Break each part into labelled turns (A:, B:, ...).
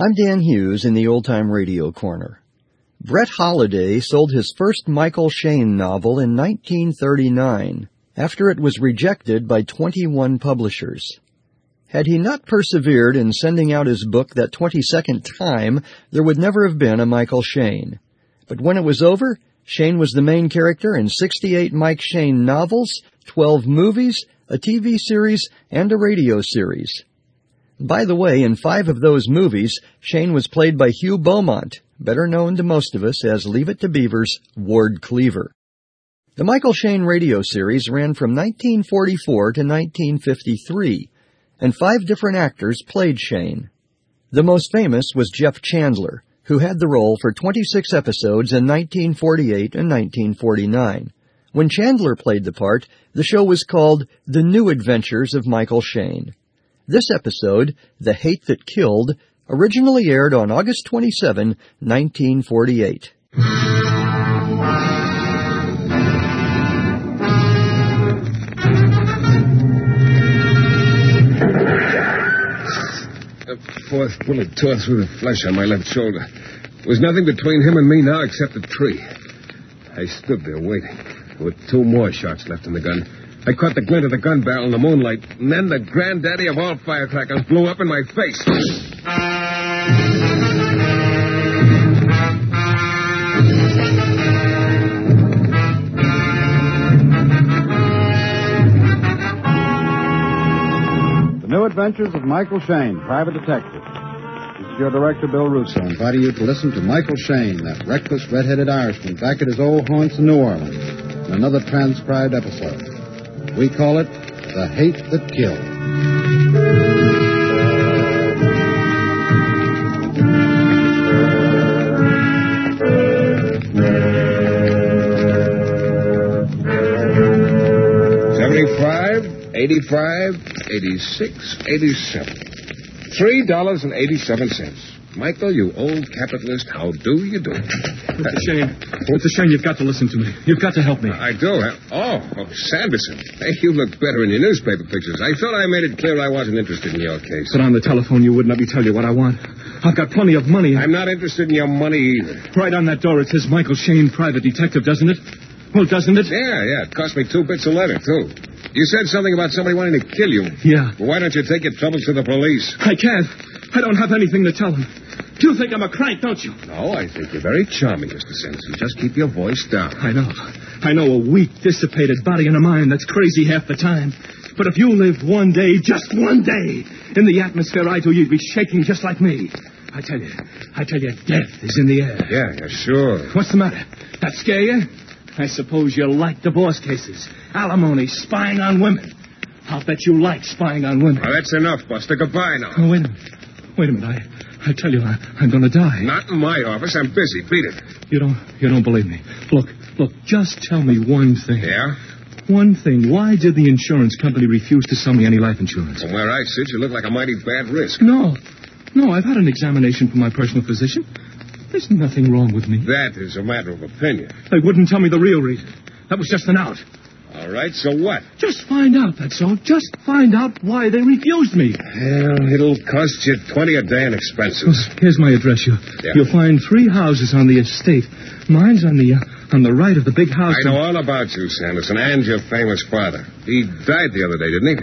A: I'm Dan Hughes in the Old Time Radio Corner. Brett Holiday sold his first Michael Shayne novel in 1939, after it was rejected by 21 publishers. Had he not persevered in sending out his book that 22nd time, there would never have been a Michael Shayne. But when it was over, Shayne was the main character in 68 Mike Shayne novels, 12 movies, a TV series, and a radio series. By the way, in 5 of those movies, Shayne was played by Hugh Beaumont, better known to most of us as Leave It to Beaver's Ward Cleaver. The Michael Shayne radio series ran from 1944 to 1953, and 5 different actors played Shayne. The most famous was Jeff Chandler, who had the role for 26 episodes in 1948 and 1949. When Chandler played the part, the show was called The New Adventures of Michael Shayne. This episode, The Hate That Killed, originally aired on August 27, 1948.
B: A 4th bullet tore through the flesh on my left shoulder. There was nothing between him and me now except a tree. I stood there waiting. There were 2 more shots left in the gun. I caught the glint of the gun barrel in the moonlight, and then the granddaddy of all firecrackers blew up in my face.
C: The New Adventures of Michael Shayne, Private Detective. This is your director, Bill Russo, inviting you to listen to Michael Shayne, that reckless, red-headed Irishman, back at his old haunts in New Orleans, in another transcribed episode. We call it The Hate That Killed. $75, $85, $86, $87. $3.87. Michael, you old capitalist, how do you do?
D: Mr. Shayne, you've got to listen to me. You've got to help me.
B: I do, huh? Oh, Sanderson. Hey, you look better in your newspaper pictures. I thought I made it clear I wasn't interested in your case.
D: But on the telephone, you wouldn't let me tell you what I want. I've got plenty of money.
B: I'm not interested in your money either.
D: Right on that door, it says Michael Shayne, Private Detective, doesn't it? Well, doesn't it?
B: Yeah. It cost me 2 bits a letter, too. You said something about somebody wanting to kill you.
D: Yeah.
B: Well, why don't you take your troubles to the police?
D: I can't. I don't have anything to tell them. You think I'm a crank, don't you?
B: No, I think you're very charming, Mr. Sanderson. Just keep your voice down.
D: I know a weak, dissipated body and a mind that's crazy half the time. But if you lived one day, just one day, in the atmosphere I do, you'd be shaking just like me. I tell you, death is in the air.
B: Yeah, sure.
D: What's the matter? That scare you? I suppose you like divorce cases, alimony, spying on women. I'll bet you like spying on women.
B: Well, that's enough, Buster. Goodbye now.
D: Oh, wait a minute. I tell you, I'm going to die.
B: Not in my office. I'm busy. Beat it.
D: You don't believe me. Look, just tell me one thing.
B: Yeah?
D: One thing. Why did the insurance company refuse to sell me any life insurance?
B: From where I sit, you look like a mighty bad risk.
D: No, I've had an examination from my personal physician. There's nothing wrong with me.
B: That is a matter of opinion.
D: They wouldn't tell me the real reason. That was just an out.
B: All right, so what?
D: Just find out, that's all. Just find out why they refused me.
B: Well, it'll cost you $20 a day in expenses.
D: Here's my address. You'll find 3 houses on the estate. Mine's on the right of the big house.
B: I know all about you, Sanderson, and your famous father. He died the other day, didn't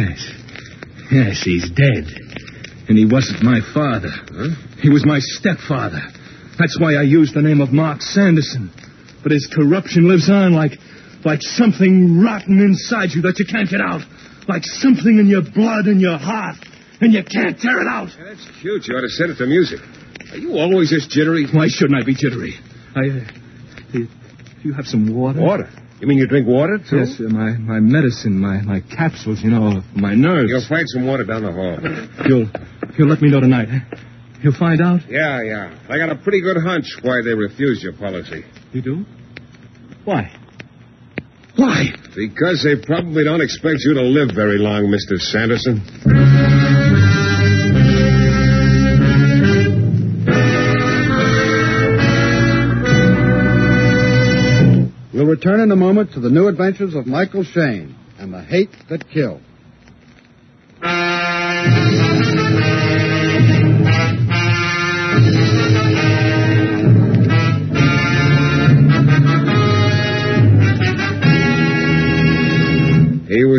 D: he? Yes, he's dead. And he wasn't my father.
B: Huh?
D: He was my stepfather. That's why I used the name of Mark Sanderson. But his corruption lives on like something rotten inside you that you can't get out. Like something in your blood and your heart. And you can't tear it out.
B: Yeah, that's cute. You ought to set it to music. Are you always this jittery?
D: Why shouldn't I be jittery? Do you have some water?
B: Water? You mean you drink water, too?
D: Yes, my medicine, my capsules, my nerves.
B: You'll find some water down the hall.
D: You'll let me know tonight, huh? You'll find out?
B: Yeah. I got a pretty good hunch why they refused your policy.
D: You do? Why?
B: Because they probably don't expect you to live very long, Mr. Sanderson.
C: We'll return in a moment to the New Adventures of Michael Shayne and The Hate That Killed.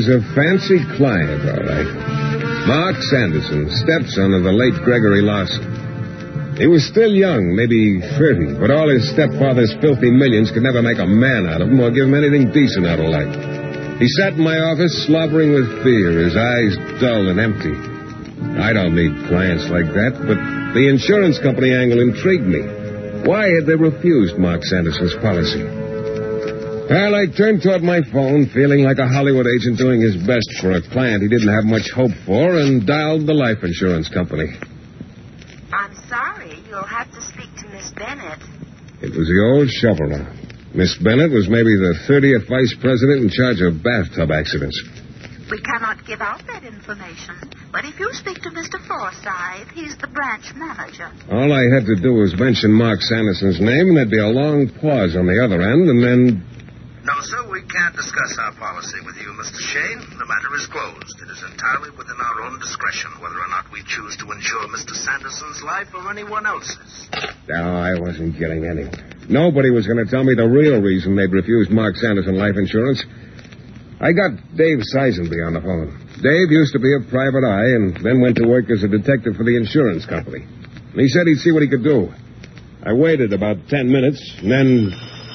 B: was a fancy client, all right. Mark Sanderson, stepson of the late Gregory Larson. He was still young, maybe 30, but all his stepfather's filthy millions could never make a man out of him or give him anything decent out of life. He sat in my office slobbering with fear, his eyes dull and empty. I don't need clients like that, but the insurance company angle intrigued me. Why had they refused Mark Sanderson's policy? Well, I turned toward my phone, feeling like a Hollywood agent doing his best for a client he didn't have much hope for, and dialed the life insurance company.
E: I'm sorry. You'll have to speak to Miss Bennett.
B: It was the old shoveler. Miss Bennett was maybe the 30th vice president in charge of bathtub accidents.
E: We cannot give out that information, but if you speak to Mr. Forsythe, he's the branch manager.
B: All I had to do was mention Mark Sanderson's name, and there'd be a long pause on the other end, and then...
F: No, sir, we can't discuss our policy with you, Mr. Shane. The matter is closed. It is entirely within our own discretion whether or not we choose to insure Mr. Sanderson's life or anyone else's.
B: No, I wasn't getting anywhere. Nobody was going to tell me the real reason they'd refused Mark Sanderson life insurance. I got Dave Seisenby on the phone. Dave used to be a private eye and then went to work as a detective for the insurance company. And he said he'd see what he could do. I waited about 10 minutes, and then...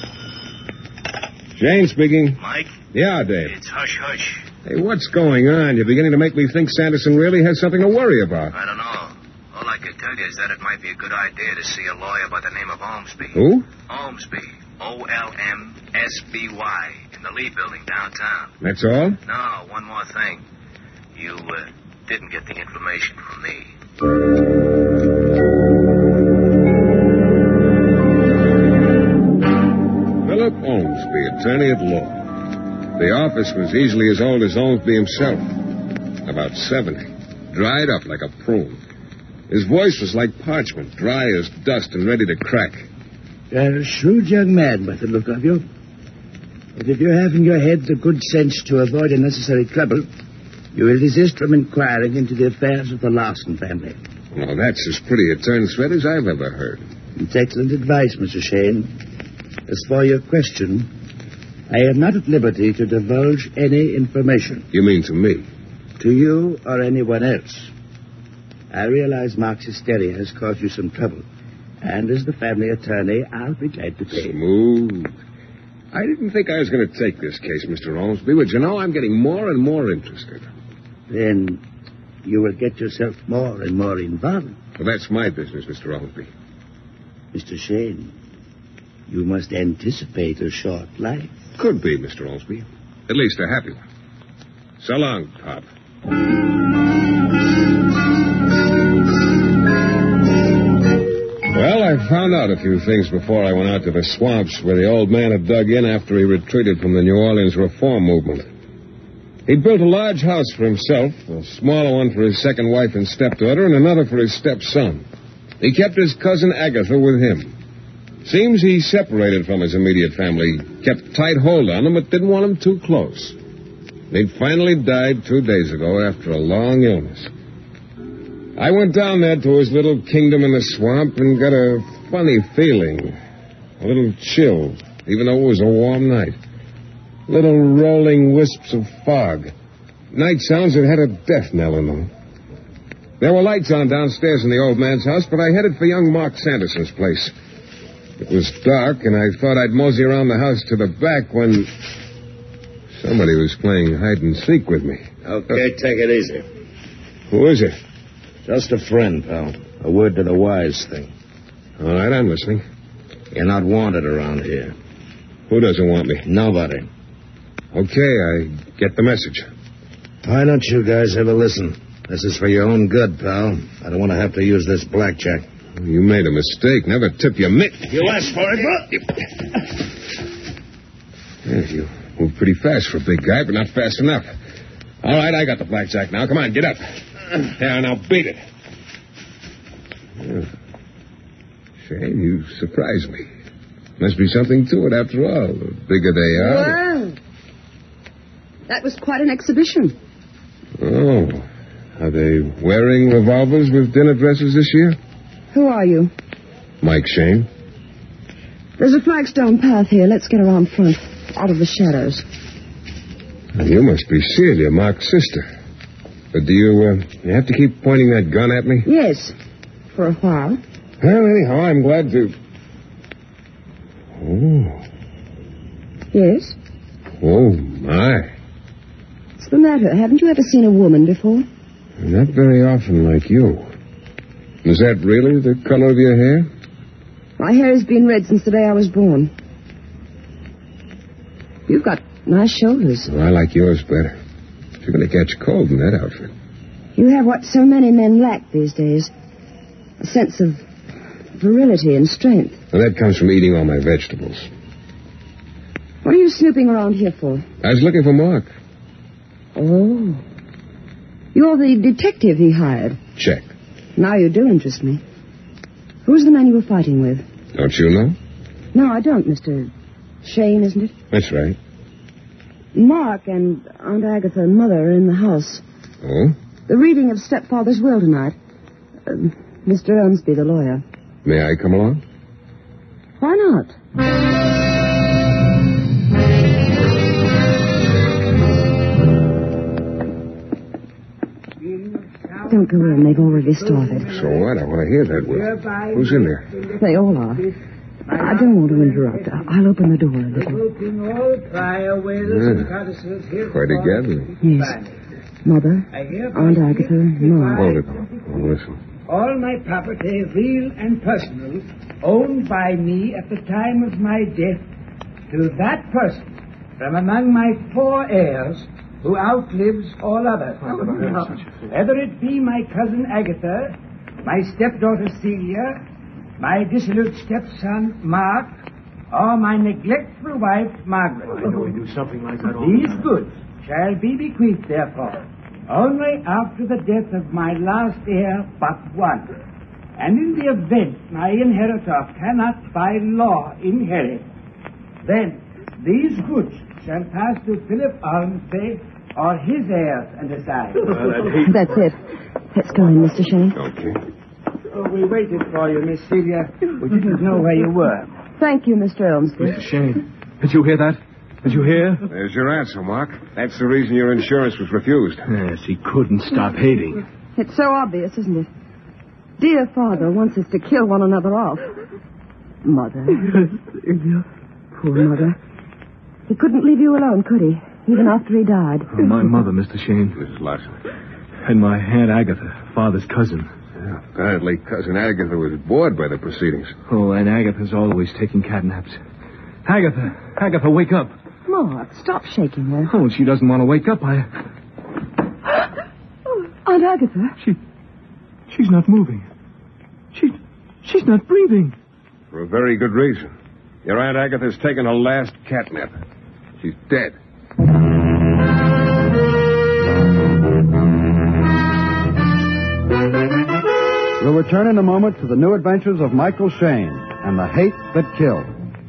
B: Shane speaking.
G: Mike?
B: Yeah, Dave.
G: It's hush-hush.
B: Hey, what's going on? You're beginning to make me think Sanderson really has something to worry about.
G: I don't know. All I can tell you is that it might be a good idea to see a lawyer by the name of Ormsby.
B: Who?
G: Ormsby. O-L-M-S-B-Y. In the Lee Building downtown.
B: That's all?
G: No, one more thing. You didn't get the information from me.
B: Philip Ormsby, attorney at law. The office was easily as old as Ormsby himself. About 70. Dried up like a prune. His voice was like parchment, dry as dust and ready to crack.
H: You're a shrewd young man by the look of you. But if you have in your head the good sense to avoid unnecessary trouble, you will desist from inquiring into the affairs of the Larson family.
B: Well, that's as pretty a turn thread as I've ever heard.
H: It's excellent advice, Mr. Shane. As for your question, I am not at liberty to divulge any information.
B: You mean to me?
H: To you or anyone else. I realize Mark's hysteria has caused you some trouble. And as the family attorney, I'll be glad to pay.
B: Smooth. I didn't think I was going to take this case, Mr. Ormsby, but you know, I'm getting more and more interested.
H: Then you will get yourself more and more involved.
B: Well, that's my business, Mr. Ormsby.
H: Mr. Shane, you must anticipate a short life.
B: Could be, Mr. Ormsby. At least a happy one. So long, Pop. Well, I found out a few things before I went out to the swamps where the old man had dug in after he retreated from the New Orleans reform movement. He'd built a large house for himself, a smaller one for his second wife and stepdaughter, and another for his stepson. He kept his cousin Agatha with him. Seems he separated from his immediate family, kept tight hold on them, but didn't want them too close. He'd finally died 2 days ago after a long illness. I went down there to his little kingdom in the swamp and got a funny feeling. A little chill, even though it was a warm night. Little rolling wisps of fog. Night sounds that had a death knell in them. There were lights on downstairs in the old man's house, but I headed for young Mark Sanderson's place. It was dark, and I thought I'd mosey around the house to the back when somebody was playing hide-and-seek with me.
H: Okay, take it easy.
B: Who is it?
H: Just a friend, pal. A word to the wise thing.
B: All right, I'm listening.
H: You're not wanted around here.
B: Who doesn't want me?
H: Nobody.
B: Okay, I get the message.
H: Why don't you guys ever listen? This is for your own good, pal. I don't want to have to use this blackjack.
B: You made a mistake. Never tip your mitt.
H: You asked for it, bro.
B: Yeah, you moved pretty fast for a big guy, but not fast enough. All right, I got the blackjack now. Come on, get up. Yeah, now beat it. Shane, you surprised me. Must be something to it after all. The bigger they are.
I: Wow. That was quite an exhibition.
B: Oh. Are they wearing revolvers with dinner dresses this year?
I: Who are you?
B: Mike Shane.
I: There's a flagstone path here. Let's get around front, out of the shadows.
B: You must be Celia, Mark's sister. But do you have to keep pointing that gun at me?
I: Yes, for a while.
B: Well, anyhow, I'm glad to... Oh.
I: Yes?
B: Oh, my.
I: What's the matter? Haven't you ever seen a woman before?
B: Not very often like you. Is that really the color of your hair?
I: My hair has been red since the day I was born. You've got nice shoulders.
B: Well, I like yours better. You're going to catch cold in that outfit.
I: You have what so many men lack these days. A sense of virility and strength.
B: Well, that comes from eating all my vegetables.
I: What are you snooping around here for?
B: I was looking for Mark.
I: Oh. You're the detective he hired.
B: Check.
I: Now you do interest me. Who's the man you were fighting with?
B: Don't you know?
I: No, I don't, Mr. Shane, isn't it?
B: That's right.
I: Mark and Aunt Agatha and Mother are in the house.
B: Oh?
I: The reading of Stepfather's will tonight. Mr. Elmsby, the lawyer.
B: May I come along?
I: Why not? Don't go in. They've already started.
B: So what? I want to hear that word. Who's in there?
I: They all are. I don't want to interrupt. I'll open the door a little.
B: Quite a gathering.
I: Yes. Mother, Aunt Agatha, Mark.
B: Hold it. Oh, listen.
J: All my property, real and personal, owned by me at the time of my death, to that person from among my 4 heirs who outlives all others. Whether it be my cousin Agatha, my stepdaughter Celia, my dissolute stepson Mark, or my neglectful wife Margaret.
D: I know we do something like that all
J: These
D: the time.
J: goods shall be bequeathed, therefore, only after the death of my last heir but one. And in the event my inheritor cannot by law inherit, then these goods shall pass to Philip Ormsby or his heirs and assign.
I: That's it. Let's go in, Mr. Shane.
B: Okay.
J: Oh, we waited for you, Miss Celia. We didn't know where you were.
I: Thank you, Mr. Elmsby.
D: Mr. Shane, did you hear that? Did you hear?
B: There's your answer, Mark. That's the reason your insurance was refused.
D: Yes, he couldn't stop hating.
I: It's so obvious, isn't it? Dear father wants us to kill one another off. Mother. Poor mother. He couldn't leave you alone, could he? Even after he died.
D: Oh, my mother, Mr. Shane.
B: Mrs. Larson.
D: And my Aunt Agatha, father's cousin.
B: Yeah, apparently, Cousin Agatha was bored by the proceedings.
D: Oh, and Agatha's always taking catnaps. Agatha, wake up.
I: Mark, stop shaking her.
D: Oh, she doesn't want to wake up.
I: Oh, Aunt Agatha.
D: She's not moving. She's not breathing.
B: For a very good reason. Your Aunt Agatha's taken her last catnap. She's dead.
C: We'll return in a moment to the new adventures of Michael Shane and the hate that killed.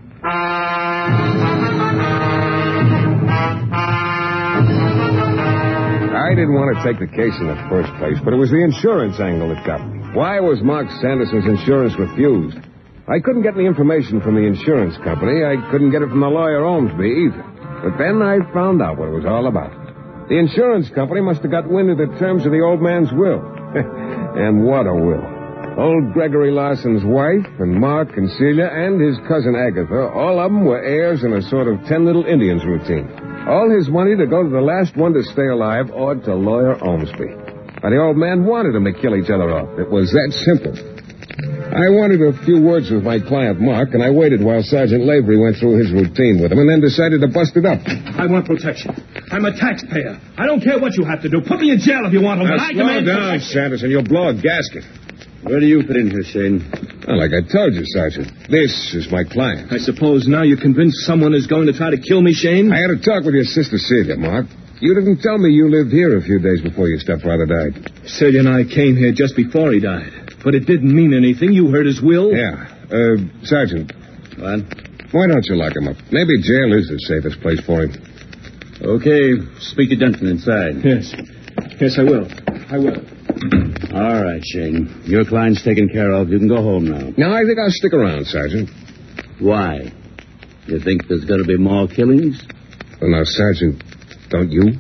B: I didn't want to take the case in the first place, but it was the insurance angle that got me. Why was Mark Sanderson's insurance refused? I couldn't get any information from the insurance company. I couldn't get it from the lawyer Ormsby either. But then I found out what it was all about. The insurance company must have got wind of the terms of the old man's will. And what a will. Old Gregory Larson's wife and Mark and Celia and his cousin Agatha, all of them were heirs in a sort of 10 Little Indians routine. All his money to go to the last one to stay alive or to lawyer Ormsby. And the old man wanted them to kill each other off. It was that simple. I wanted a few words with my client, Mark, and I waited while Sergeant Lavery went through his routine with him and then decided to bust it up.
D: I want protection. I'm a taxpayer. I don't care what you have to do. Put me in jail if you want to, but I demand
B: down, Sanderson. You'll blow a gasket.
H: Where do you fit in here, Shane?
B: Well, like I told you, Sergeant, this is my client.
D: I suppose now you're convinced someone is going to try to kill me, Shane?
B: I had a talk with your sister, Celia, Mark. You didn't tell me you lived here a few days before your stepfather died.
D: Celia and I came here just before he died. But it didn't mean anything. You heard his will?
B: Yeah. Sergeant.
H: What?
B: Why don't you lock him up? Maybe jail is the safest place for him.
H: Okay. Speak to Denton inside.
D: Yes. Yes, I will.
H: All right, Shane. Your client's taken care of. You can go home now.
B: No, I think I'll stick around, Sergeant.
H: Why? You think there's going to be more killings?
B: Well, now, Sergeant, Don't you?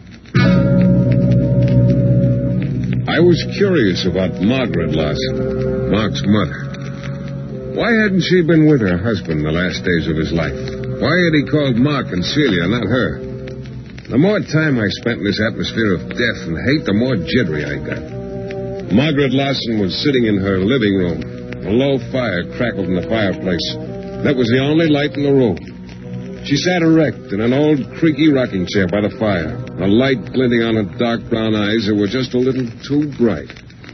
B: I was curious about Margaret Larson, Mark's mother. Why hadn't she been with her husband the last days of his life? Why had he called Mark and Celia, not her? The more time I spent in this atmosphere of death and hate, the more jittery I got. Margaret Larson was sitting in her living room. A low fire crackled in the fireplace. That was the only light in the room. She sat erect in an old, creaky rocking chair by the fire, a light glinting on her dark brown eyes that were just a little too bright.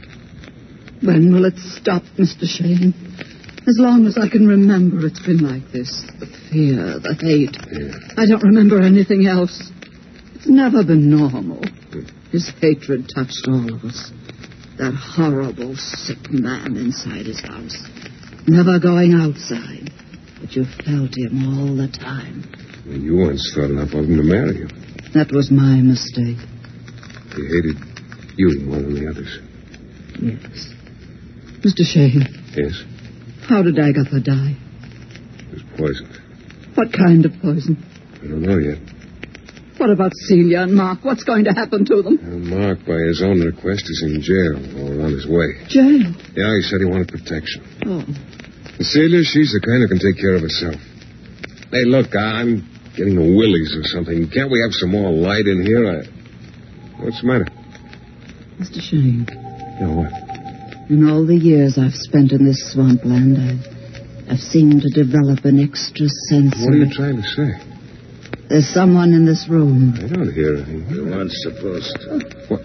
K: When will it stop, Mr. Shane? As long as I can remember, it's been like this. The fear, the hate. Yeah. I don't remember anything else. It's never been normal. His hatred touched all of us. That horrible, sick man inside his house. Never going outside. But you felt him all the time.
B: Well, you once thought enough of him to marry you.
K: That was my mistake.
B: He hated you more than the others.
K: Yes. Mr. Shane.
B: Yes?
K: How did Agatha die?
B: She was poisoned.
K: What kind of poison?
B: I don't know yet.
K: What about Celia and Mark? What's going to happen to them?
B: Mark, by his own request, is in jail or on his way.
K: Jail?
B: Yeah, he said he wanted protection.
K: Oh.
B: Celia, she's the kind who can take care of herself. Hey, look, I'm getting the willies or something. Can't we have some more light in here? What's the matter?
K: Mr. Shane.
B: Yeah, what?
K: In all the years I've spent in this swampland, I've seemed to develop an extra sense
B: What are you trying to say?
K: There's someone in this room.
B: I don't hear anything.
H: You weren't supposed to.
B: What?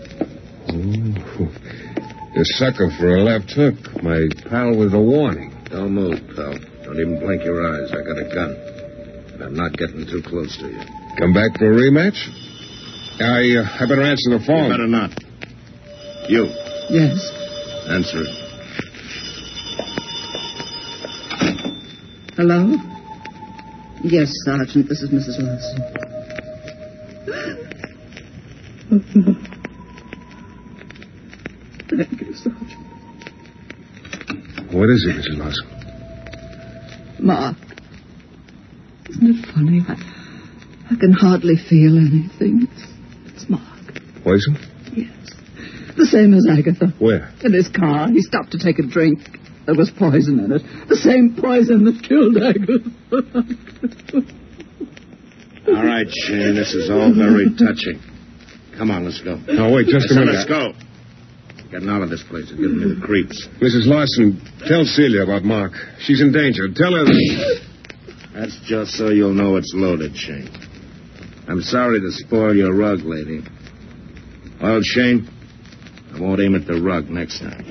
B: Oh, the sucker for a left hook. My pal with a warning.
H: Don't move, pal. Don't even blink your eyes. I got a gun. And I'm not getting too close to you.
B: Come back for a rematch? I better answer the phone.
H: You better not. You.
K: Yes.
H: Answer it.
K: Hello? Yes, Sergeant. This is Mrs. Larson. Thank you, Sergeant.
B: What is it, Mrs. Larson?
K: Mark. Isn't it funny? I can hardly feel anything. It's Mark.
B: Poison?
K: Yes. The same as Agatha.
B: Where?
K: In his car. He stopped to take a drink. There was poison in it. The same poison that killed Agatha.
H: All right, Shane. This is all very touching. Come on, let's go.
B: Oh, wait, just a minute.
H: Let's go. Getting out of this place is giving me the creeps.
B: Mrs. Larson, tell Celia about Mark. She's in danger. Tell her that...
H: That's just so you'll know it's loaded, Shane. I'm sorry to spoil your rug, lady. Well, Shane, I won't aim at the rug next time.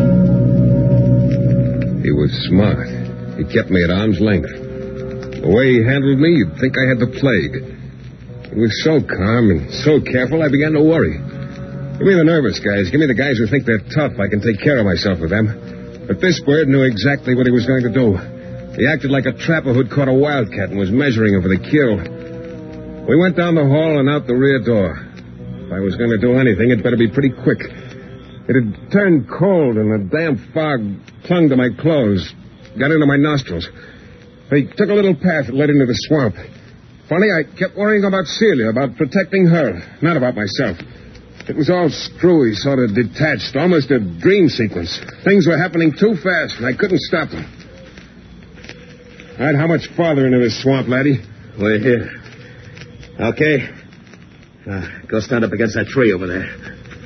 B: He was smart. He kept me at arm's length. The way he handled me, you'd think I had the plague. He was so calm and so careful, I began to worry. Give me the nervous guys. Give me the guys who think they're tough. I can take care of myself with them. But this bird knew exactly what he was going to do. He acted like a trapper who'd caught a wildcat and was measuring him for the kill. We went down the hall and out the rear door. If I was going to do anything, it better be pretty quick. It had turned cold, and the damp fog clung to my clothes, got into my nostrils. I took a little path that led into the swamp. Funny, I kept worrying about Celia, about protecting her, not about myself. It was all screwy, sort of detached, almost a dream sequence. Things were happening too fast, and I couldn't stop them. All right, how much farther into this swamp, laddie?
H: We're here. Okay. Go stand up against that tree over there.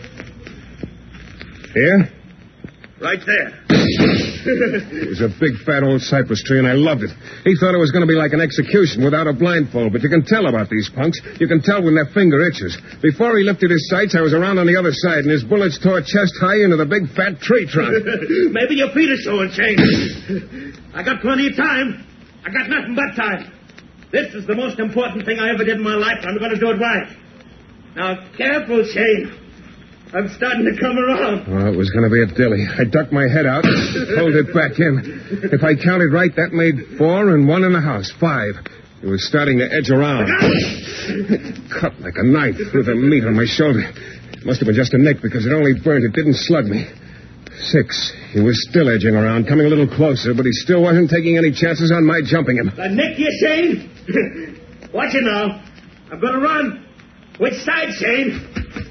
B: Here?
H: Right there.
B: It was a big, fat old cypress tree, and I loved it. He thought it was going to be like an execution without a blindfold, but you can tell about these punks. You can tell when their finger itches. Before he lifted his sights, I was around on the other side, and his bullets tore chest high into the big, fat tree trunk.
L: Maybe your feet are showing, Shane. I got plenty of time. I got nothing but time. This is the most important thing I ever did in my life. I'm going to do it right. Now, careful, Shane. I'm starting to come around.
B: Oh, it was going to be a dilly. I ducked my head out, pulled it back in. If I counted right, that made 4 and 1 in the house. 5. It was starting to edge around. Cut like a knife through the meat on my shoulder. It must have been just a nick because it only burned. It didn't slug me. 6. He was still edging around, coming a little closer, but he still wasn't taking any chances on my jumping him.
L: The nick you, Shane? Watch it now. I'm going to run. Which side, Shane?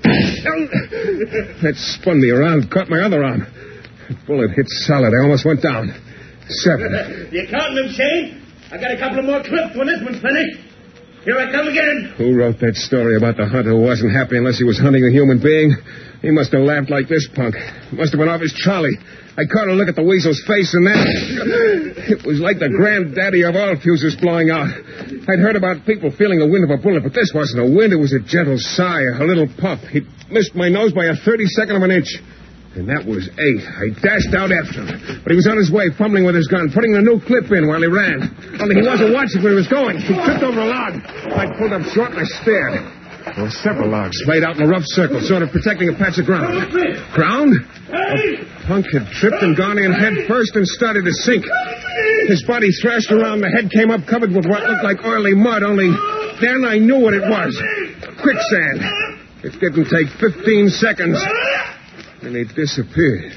B: That spun me around, caught my other arm. The bullet hit solid. I almost went down. 7.
L: You counting them, Shane? I got a couple of more clips when this one's finished. Here I come again.
B: Who wrote that story about the hunter who wasn't happy unless he was hunting a human being? He must have laughed like this punk. Must have been off his trolley. I caught a look at the weasel's face, and then it was like the granddaddy of all fuses blowing out. I'd heard about people feeling the wind of a bullet, but this wasn't a wind. It was a gentle sigh, a little puff. He missed my nose by a 32nd of an inch. And that was 8. I dashed out after him. But he was on his way, fumbling with his gun, putting the new clip in while he ran. Only he wasn't watching where he was going. He tripped over a log. I pulled up short and I stared. There were several logs laid out in a rough circle, sort of protecting a patch of ground. Ground? A punk had tripped and gone in head first and started to sink. His body thrashed around. The head came up covered with what looked like oily mud, only then I knew what it was. Quicksand. It didn't take 15 seconds. And he disappeared.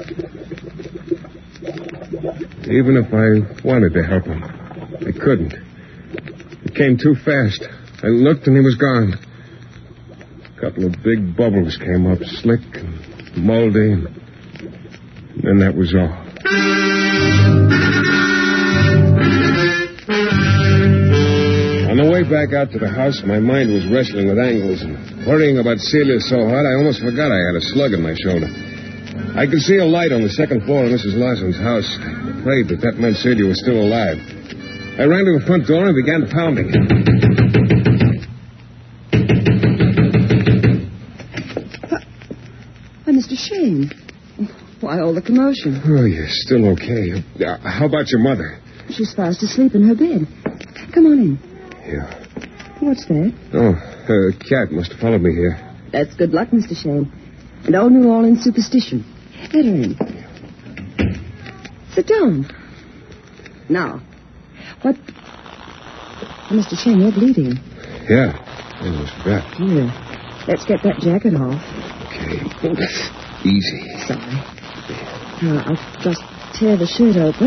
B: Even if I wanted to help him, I couldn't. It came too fast. I looked and he was gone. A couple of big bubbles came up, slick and moldy, and then that was all. On the way back out to the house, my mind was wrestling with angles and worrying about Celia so hard I almost forgot I had a slug in my shoulder. I could see a light on the second floor of Mrs. Larson's house. I prayed that meant Celia was still alive. I ran to the front door and began pounding.
I: Mr. Shane. Why all the commotion?
B: Oh, you're still okay. How about your mother?
I: She's fast asleep in her bed. Come on in.
B: Yeah.
I: What's that?
B: Oh, a cat must have followed me here.
I: That's good luck, Mr. Shane. And old New Orleans superstition. Let her in. Sit down. Now, what... Mr. Shane, you're bleeding.
B: Yeah. I almost forgot.
I: Here. Let's get that jacket off.
B: Okay. Easy.
I: Sorry. Now, I'll just tear the shirt open.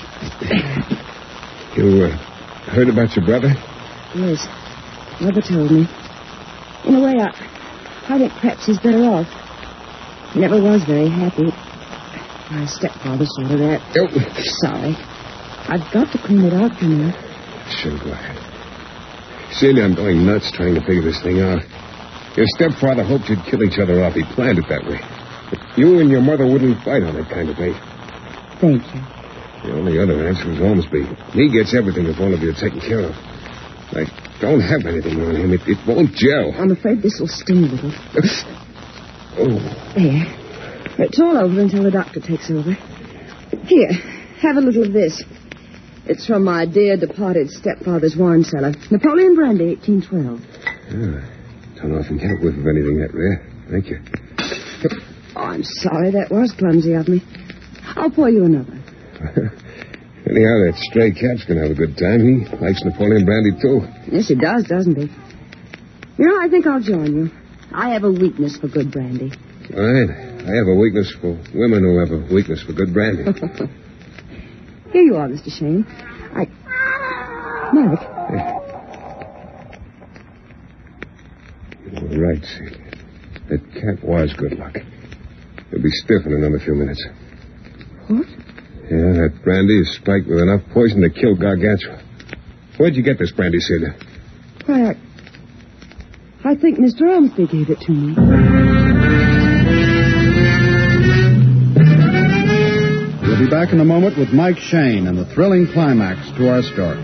B: You heard about your brother?
I: Yes. Mother told me. In a way, I think perhaps he's better off. He never was very happy. My stepfather saw to that.
B: Oh.
I: Sorry. I've got to clean it out for now.
B: Sure, go ahead. Celia, I'm going nuts trying to figure this thing out. Your stepfather hoped you'd kill each other off. He planned it that way. But you and your mother wouldn't fight on that kind of bait.
I: Thank you.
B: The only other answer is Ormsby. He gets everything if all of you are taken care of. I don't have anything on him. It won't gel.
I: I'm afraid this will sting a little.
B: Oh.
I: There. It's all over until the doctor takes over. Here, have a little of this. It's from my dear departed stepfather's wine cellar. Napoleon brandy, 1812.
B: Don't often get a whiff of anything that rare. Thank you.
I: Oh, I'm sorry. That was clumsy of me. I'll pour you another.
B: Anyhow, that stray cat's going to have a good time. He likes Napoleon brandy, too.
I: Yes, he does, doesn't he? You know, I think I'll join you. I have a weakness for good brandy.
B: Right. I have a weakness for women who have a weakness for good brandy.
I: Here you are, Mr. Shane. Mike.
B: You're right, Celia. That cat was good luck. He'll be stiff in another few minutes.
I: What?
B: Yeah, that brandy is spiked with enough poison to kill Gargantua. Where'd you get this brandy, Celia?
I: Why, I think Mr. Ormsby gave it to me.
C: We'll be back in a moment with Mike Shane and the thrilling climax to our story.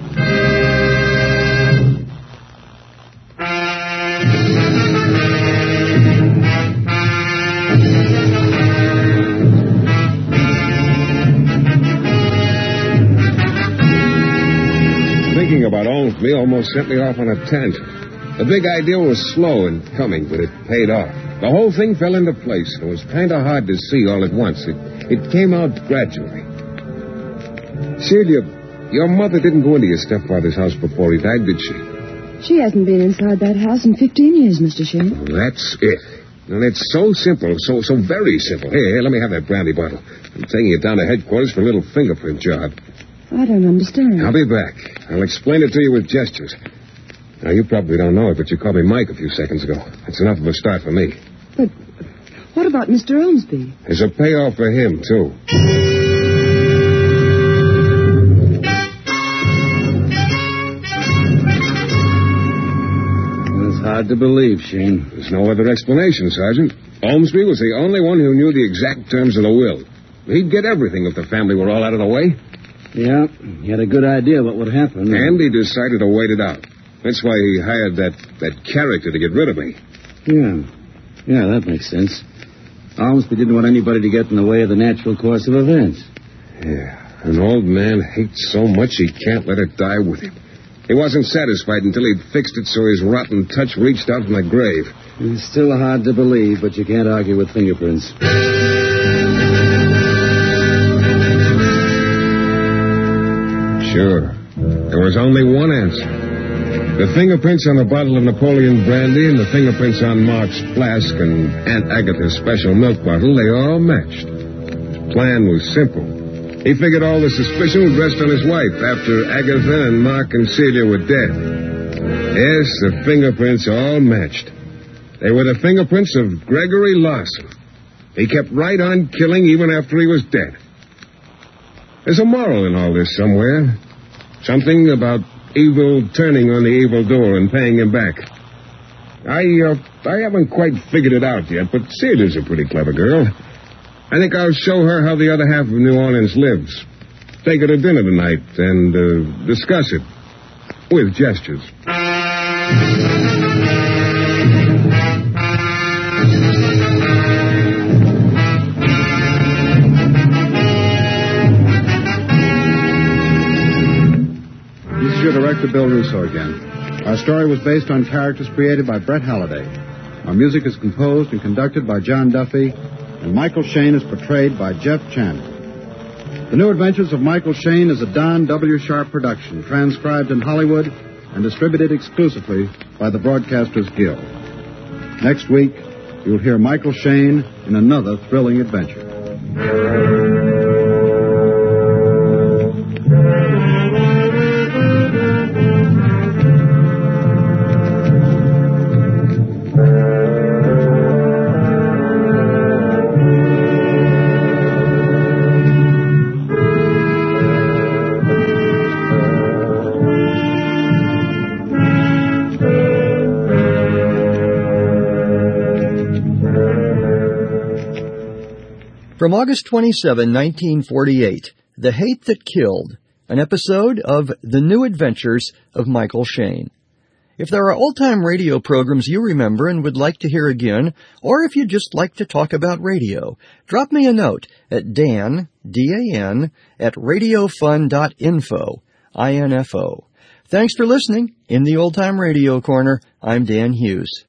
B: Thinking about Ormsby almost sent me off on a tangent. The big idea was slow in coming, but it paid off. The whole thing fell into place. It was kind of hard to see all at once. It came out gradually. Celia, your mother didn't go into your stepfather's house before he died, did she?
I: She hasn't been inside that house in 15 years, Mr. Shane.
B: Well, that's it. And it's so simple, so very simple. Here, let me have that brandy bottle. I'm taking it down to headquarters for a little fingerprint job.
I: I don't understand.
B: I'll be back. I'll explain it to you with gestures. Now, you probably don't know it, but you called me Mike a few seconds ago. That's enough of a start for me.
I: But what about Mr. Ormsby?
B: There's a payoff for him, too.
C: It's hard to believe, Shane.
B: There's no other explanation, Sergeant. Ormsby was the only one who knew the exact terms of the will. He'd get everything if the family were all out of the way.
C: Yeah, he had a good idea what would happen.
B: And he decided to wait it out. That's why he hired that character to get rid of me.
C: Yeah, that makes sense. Ormsby didn't want anybody to get in the way of the natural course of events.
B: Yeah, an old man hates so much he can't let it die with him. He wasn't satisfied until he'd fixed it so his rotten touch reached out from the grave.
C: It's still hard to believe, but you can't argue with fingerprints.
B: Sure. There was only one answer. The fingerprints on the bottle of Napoleon brandy and the fingerprints on Mark's flask and Aunt Agatha's special milk bottle, they all matched. Plan was simple. He figured all the suspicion would rest on his wife after Agatha and Mark and Celia were dead. Yes, the fingerprints all matched. They were the fingerprints of Gregory Larson. He kept right on killing even after he was dead. There's a moral in all this somewhere. Something about evil turning on the evildoer and paying him back. I haven't quite figured it out yet, but Celia's a pretty clever girl. I think I'll show her how the other half of New Orleans lives. Take her to dinner tonight and discuss it. With gestures.
C: This is your director, Bill Russo, again. Our story was based on characters created by Brett Halliday. Our music is composed and conducted by John Duffy, and Michael Shayne is portrayed by Jeff Chandler. The New Adventures of Michael Shayne is a Don W. Sharp production, transcribed in Hollywood and distributed exclusively by the Broadcasters Guild. Next week, you'll hear Michael Shayne in another thrilling adventure.
A: From August 27, 1948, The Hate That Killed, an episode of The New Adventures of Michael Shayne. If there are old-time radio programs you remember and would like to hear again, or if you'd just like to talk about radio, drop me a note at Dan, D-A-N, at radiofun.info, I-N-F-O. Thanks for listening. In the Old Time Radio Corner, I'm Dan Hughes.